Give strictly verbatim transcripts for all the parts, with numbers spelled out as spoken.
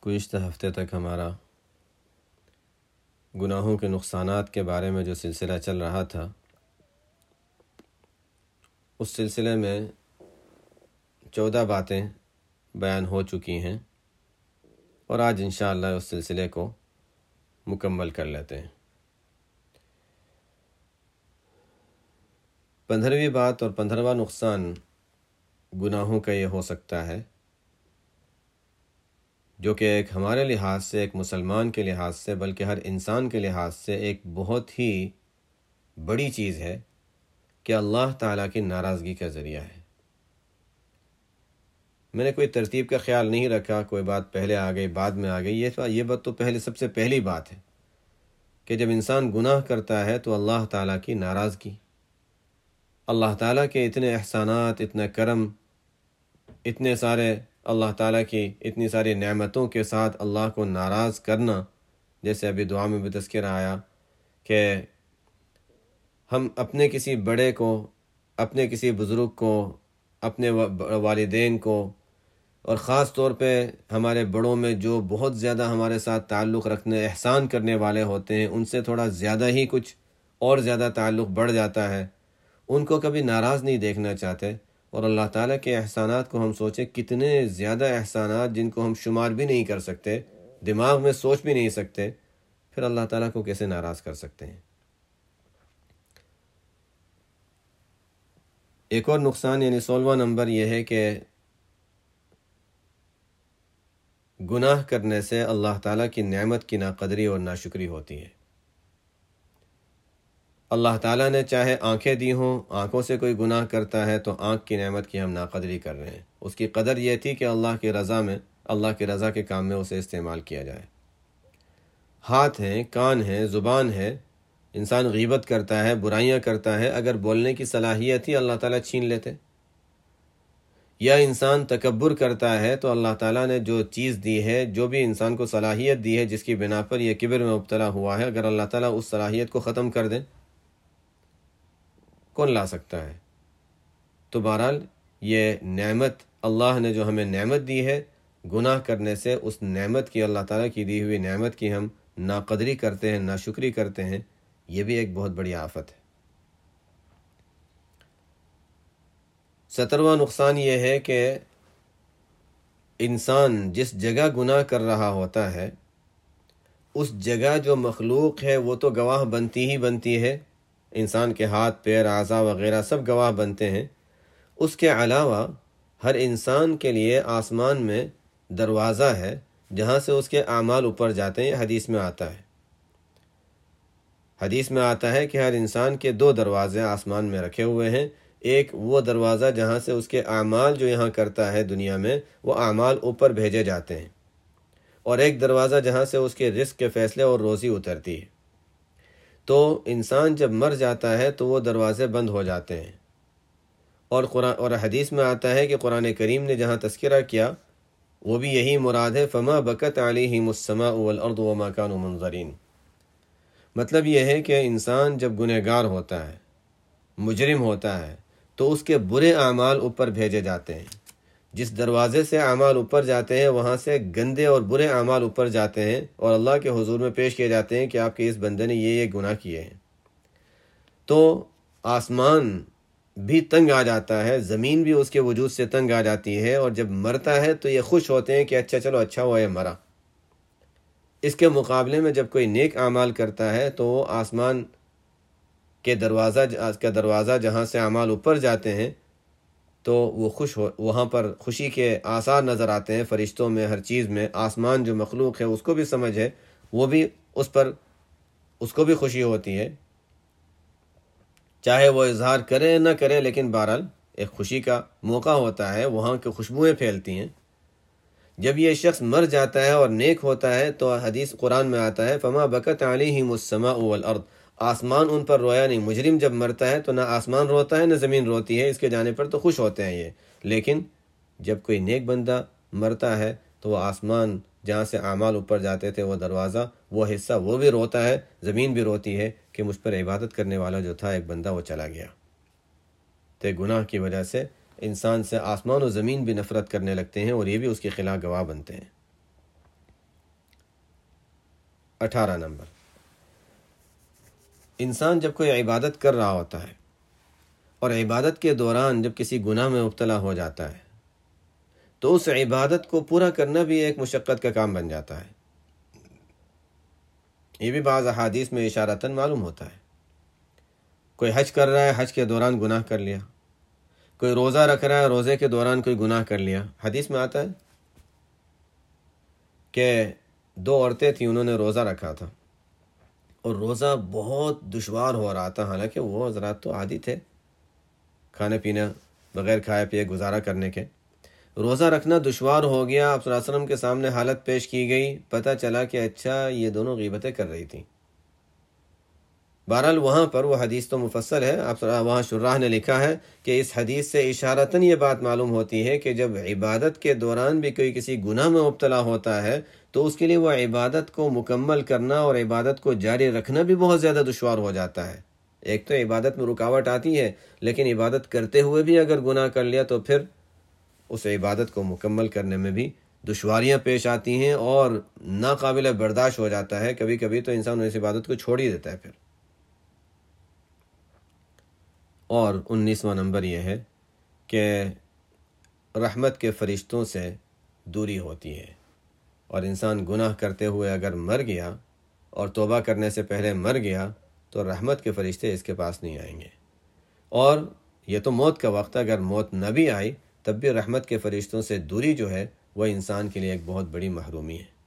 گزشتہ ہفتے تک ہمارا گناہوں کے نقصانات کے بارے میں جو سلسلہ چل رہا تھا، اس سلسلے میں چودہ باتیں بیان ہو چکی ہیں، اور آج انشاءاللہ اس سلسلے کو مکمل کر لیتے ہیں۔ پندرہویں بات اور پندرہواں نقصان گناہوں کا یہ ہو سکتا ہے، جو کہ ایک ہمارے لحاظ سے، ایک مسلمان کے لحاظ سے، بلکہ ہر انسان کے لحاظ سے ایک بہت ہی بڑی چیز ہے کہ اللہ تعالیٰ کی ناراضگی کا ذریعہ ہے۔ میں نے کوئی ترتیب کا خیال نہیں رکھا، کوئی بات پہلے آ گئی بعد میں آ گئی، یہ یہ بات تو پہلے سب سے پہلی بات ہے کہ جب انسان گناہ کرتا ہے تو اللہ تعالیٰ کی ناراضگی، اللہ تعالیٰ کے اتنے احسانات، اتنا کرم، اتنے سارے اللہ تعالیٰ کی اتنی ساری نعمتوں کے ساتھ اللہ کو ناراض کرنا، جیسے ابھی دعا میں بھی تذکرہ آیا کہ ہم اپنے کسی بڑے کو، اپنے کسی بزرگ کو، اپنے والدین کو، اور خاص طور پہ ہمارے بڑوں میں جو بہت زیادہ ہمارے ساتھ تعلق رکھنے، احسان کرنے والے ہوتے ہیں، ان سے تھوڑا زیادہ ہی کچھ اور زیادہ تعلق بڑھ جاتا ہے، ان کو کبھی ناراض نہیں دیکھنا چاہتے۔ اور اللہ تعالیٰ کے احسانات کو ہم سوچیں، کتنے زیادہ احسانات جن کو ہم شمار بھی نہیں کر سکتے، دماغ میں سوچ بھی نہیں سکتے، پھر اللہ تعالیٰ کو کیسے ناراض کر سکتے ہیں؟ ایک اور نقصان یعنی سولہواں نمبر یہ ہے کہ گناہ کرنے سے اللہ تعالیٰ کی نعمت کی ناقدری اور ناشکری ہوتی ہے۔ اللہ تعالیٰ نے چاہے آنکھیں دی ہوں، آنکھوں سے کوئی گناہ کرتا ہے تو آنکھ کی نعمت کی ہم ناقدری کر رہے ہیں۔ اس کی قدر یہ تھی کہ اللہ کی رضا میں، اللہ کی رضا کے کام میں اسے استعمال کیا جائے۔ ہاتھ ہیں، کان ہیں، زبان ہے، انسان غیبت کرتا ہے، برائیاں کرتا ہے، اگر بولنے کی صلاحیت ہی اللہ تعالیٰ چھین لیتے۔ یا انسان تکبر کرتا ہے تو اللہ تعالیٰ نے جو چیز دی ہے، جو بھی انسان کو صلاحیت دی ہے، جس کی بنا پر یہ کبر میں مبتلا ہوا ہے، اگر اللہ تعالیٰ اس صلاحیت کو ختم کر دے، کون لا سکتا ہے؟ تو بہرحال یہ نعمت اللہ نے جو ہمیں نعمت دی ہے، گناہ کرنے سے اس نعمت کی، اللہ تعالیٰ کی دی ہوئی نعمت کی ہم ناقدری کرتے ہیں، ناشکری کرتے ہیں، یہ بھی ایک بہت بڑی آفت ہے۔ سترواں نقصان یہ ہے کہ انسان جس جگہ گناہ کر رہا ہوتا ہے، اس جگہ جو مخلوق ہے وہ تو گواہ بنتی ہی بنتی ہے، انسان کے ہاتھ، پیر، اعضاء وغیرہ سب گواہ بنتے ہیں۔ اس کے علاوہ ہر انسان کے لیے آسمان میں دروازہ ہے جہاں سے اس کے اعمال اوپر جاتے ہیں۔ حدیث میں آتا ہے حدیث میں آتا ہے کہ ہر انسان کے دو دروازے آسمان میں رکھے ہوئے ہیں۔ ایک وہ دروازہ جہاں سے اس کے اعمال جو یہاں کرتا ہے دنیا میں، وہ اعمال اوپر بھیجے جاتے ہیں، اور ایک دروازہ جہاں سے اس کے رزق کے فیصلے اور روزی اترتی ہے۔ تو انسان جب مر جاتا ہے تو وہ دروازے بند ہو جاتے ہیں، اور قرآن اور حدیث میں آتا ہے کہ قرآن کریم نے جہاں تذکرہ کیا وہ بھی یہی مراد ہے، فما بکت علیہم السماء والارض وما كانوا منظرین۔ مطلب یہ ہے کہ انسان جب گنہگار ہوتا ہے، مجرم ہوتا ہے، تو اس کے برے اعمال اوپر بھیجے جاتے ہیں۔ جس دروازے سے اعمال اوپر جاتے ہیں وہاں سے گندے اور برے اعمال اوپر جاتے ہیں، اور اللہ کے حضور میں پیش کیے جاتے ہیں کہ آپ کے اس بندے نے یہ یہ گناہ کیے ہیں۔ تو آسمان بھی تنگ آ جاتا ہے، زمین بھی اس کے وجود سے تنگ آ جاتی ہے، اور جب مرتا ہے تو یہ خوش ہوتے ہیں کہ اچھا چلو اچھا ہوا یہ مرا۔ اس کے مقابلے میں جب کوئی نیک اعمال کرتا ہے تو وہ آسمان کے دروازہ کا دروازہ جہاں سے اعمال اوپر جاتے ہیں تو وہ خوش ہو، وہاں پر خوشی کے آثار نظر آتے ہیں، فرشتوں میں، ہر چیز میں۔ آسمان جو مخلوق ہے اس کو بھی سمجھ ہے، وہ بھی اس پر، اس کو بھی خوشی ہوتی ہے، چاہے وہ اظہار کرے نہ کرے، لیکن بہرحال ایک خوشی کا موقع ہوتا ہے، وہاں کی خوشبوئیں پھیلتی ہیں۔ جب یہ شخص مر جاتا ہے اور نیک ہوتا ہے تو حدیث قرآن میں آتا ہے فما بکت علیہم السماء والارض، آسمان ان پر رویا نہیں۔ مجرم جب مرتا ہے تو نہ آسمان روتا ہے نہ زمین روتی ہے، اس کے جانے پر تو خوش ہوتے ہیں یہ، لیکن جب کوئی نیک بندہ مرتا ہے تو وہ آسمان جہاں سے اعمال اوپر جاتے تھے، وہ دروازہ، وہ حصہ، وہ بھی روتا ہے، زمین بھی روتی ہے کہ مجھ پر عبادت کرنے والا جو تھا ایک بندہ وہ چلا گیا۔ تو گناہ کی وجہ سے انسان سے آسمان و زمین بھی نفرت کرنے لگتے ہیں، اور یہ بھی اس کے خلاف گواہ بنتے ہیں۔ اٹھارہ نمبر، انسان جب کوئی عبادت کر رہا ہوتا ہے اور عبادت کے دوران جب کسی گناہ میں مبتلا ہو جاتا ہے تو اس عبادت کو پورا کرنا بھی ایک مشقت کا کام بن جاتا ہے۔ یہ بھی بعض احادیث میں اشارتاً معلوم ہوتا ہے۔ کوئی حج کر رہا ہے، حج کے دوران گناہ کر لیا، کوئی روزہ رکھ رہا ہے، روزے کے دوران کوئی گناہ کر لیا۔ حدیث میں آتا ہے کہ دو عورتیں تھیں، انہوں نے روزہ رکھا تھا اور روزہ بہت دشوار ہو رہا تھا، حالانکہ وہ حضرات تو عادی تھے کھانے پینے بغیر کھائے پیے گزارا کرنے کے۔ روزہ رکھنا دشوار ہو گیا، آپ صلی اللہ علیہ وسلم کے سامنے حالت پیش کی گئی، پتہ چلا کہ اچھا یہ دونوں غیبتیں کر رہی تھیں۔ بہرحال وہاں پر وہ حدیث تو مفصل ہے، آپ وہاں شراح نے لکھا ہے کہ اس حدیث سے اشارتاً یہ بات معلوم ہوتی ہے کہ جب عبادت کے دوران بھی کوئی کسی گناہ میں مبتلا ہوتا ہے تو اس کے لیے وہ عبادت کو مکمل کرنا اور عبادت کو جاری رکھنا بھی بہت زیادہ دشوار ہو جاتا ہے۔ ایک تو عبادت میں رکاوٹ آتی ہے، لیکن عبادت کرتے ہوئے بھی اگر گناہ کر لیا تو پھر اس عبادت کو مکمل کرنے میں بھی دشواریاں پیش آتی ہیں اور ناقابل برداشت ہو جاتا ہے۔ کبھی کبھی تو انسان اس عبادت کو چھوڑ ہی دیتا ہے پھر۔ اور انیسواں نمبر یہ ہے کہ رحمت کے فرشتوں سے دوری ہوتی ہے، اور انسان گناہ کرتے ہوئے اگر مر گیا اور توبہ کرنے سے پہلے مر گیا تو رحمت کے فرشتے اس کے پاس نہیں آئیں گے، اور یہ تو موت کا وقت، اگر موت نہ بھی آئی تب بھی رحمت کے فرشتوں سے دوری جو ہے وہ انسان کے لیے ایک بہت بڑی محرومی ہے۔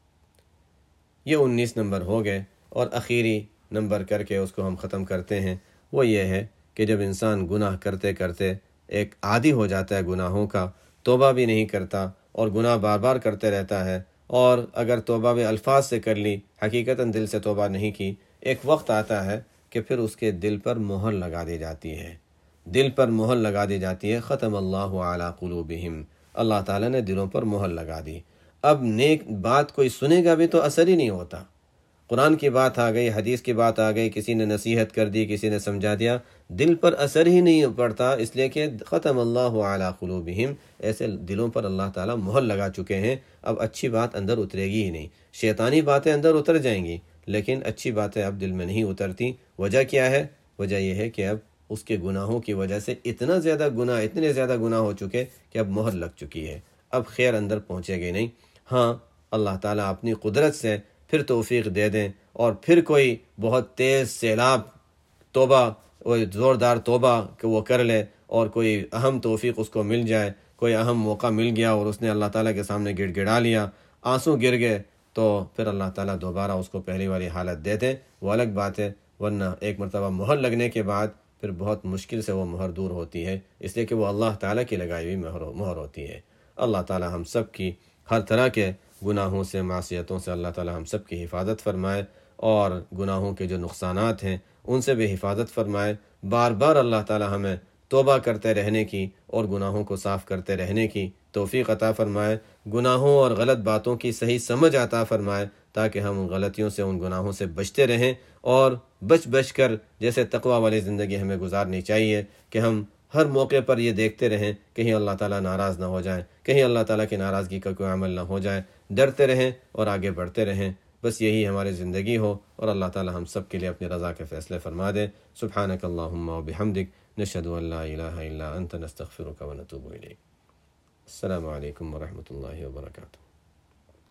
یہ انیس نمبر ہو گئے، اور آخری نمبر کر کے اس کو ہم ختم کرتے ہیں۔ وہ یہ ہے کہ جب انسان گناہ کرتے کرتے ایک عادی ہو جاتا ہے گناہوں کا، توبہ بھی نہیں کرتا اور گناہ بار بار کرتے رہتا ہے، اور اگر توبہ بھی الفاظ سے کر لی، حقیقتاً دل سے توبہ نہیں کی، ایک وقت آتا ہے کہ پھر اس کے دل پر مہر لگا دی جاتی ہے، دل پر مہر لگا دی جاتی ہے۔ ختم اللہ علی قلوبہم، اللہ تعالیٰ نے دلوں پر مہر لگا دی۔ اب نیک بات کوئی سنے گا بھی تو اثر ہی نہیں ہوتا۔ قرآن کی بات آ گئی، حدیث کی بات آ گئی، کسی نے نصیحت کر دی، کسی نے سمجھا دیا، دل پر اثر ہی نہیں پڑتا، اس لیے کہ ختم اللہ علی قلوبہم، ایسے دلوں پر اللہ تعالیٰ مہر لگا چکے ہیں۔ اب اچھی بات اندر اترے گی ہی نہیں، شیطانی باتیں اندر اتر جائیں گی لیکن اچھی باتیں اب دل میں نہیں اترتی۔ وجہ کیا ہے؟ وجہ یہ ہے کہ اب اس کے گناہوں کی وجہ سے اتنا زیادہ گناہ اتنے زیادہ گناہ ہو چکے کہ اب مہر لگ چکی ہے، اب خیر اندر پہنچے گی نہیں۔ ہاں، اللہ تعالیٰ اپنی قدرت سے پھر توفیق دے دیں اور پھر کوئی بہت تیز سیلاب توبہ، وہ زوردار توبہ کہ وہ کر لے، اور کوئی اہم توفیق اس کو مل جائے، کوئی اہم موقع مل گیا اور اس نے اللہ تعالیٰ کے سامنے گڑ گڑا لیا، آنسو گر گئے، تو پھر اللہ تعالیٰ دوبارہ اس کو پہلی والی حالت دے دیں، وہ الگ بات ہے۔ ورنہ ایک مرتبہ مہر لگنے کے بعد پھر بہت مشکل سے وہ مہر دور ہوتی ہے، اس لیے کہ وہ اللہ تعالیٰ کی لگائی ہوئی مہر مہر ہوتی ہے۔ اللہ تعالیٰ ہم سب کی ہر طرح کے گناہوں سے، معصیتوں سے اللہ تعالیٰ ہم سب کی حفاظت فرمائے، اور گناہوں کے جو نقصانات ہیں ان سے بھی حفاظت فرمائے۔ بار بار اللہ تعالیٰ ہمیں توبہ کرتے رہنے کی اور گناہوں کو صاف کرتے رہنے کی توفیق عطا فرمائے، گناہوں اور غلط باتوں کی صحیح سمجھ عطا فرمائے، تاکہ ہم ان غلطیوں سے، ان گناہوں سے بچتے رہیں، اور بچ بچ کر جیسے تقوی والی زندگی ہمیں گزارنی چاہیے کہ ہم ہر موقع پر یہ دیکھتے رہیں کہیں اللہ تعالیٰ ناراض نہ ہو جائیں، کہیں اللہ تعالیٰ کی ناراضگی کا کوئی عمل نہ ہو جائے، ڈرتے رہیں اور آگے بڑھتے رہیں۔ بس یہی ہماری زندگی ہو، اور اللہ تعالیٰ ہم سب کے لیے اپنی رضا کے فیصلے فرما دے۔ سبحانک اللہم و بحمدک، نشہد ان لا الہ الا انت، نستغفرک و نتوب الیک۔ السلام علیکم ورحمۃ اللہ وبرکاتہ۔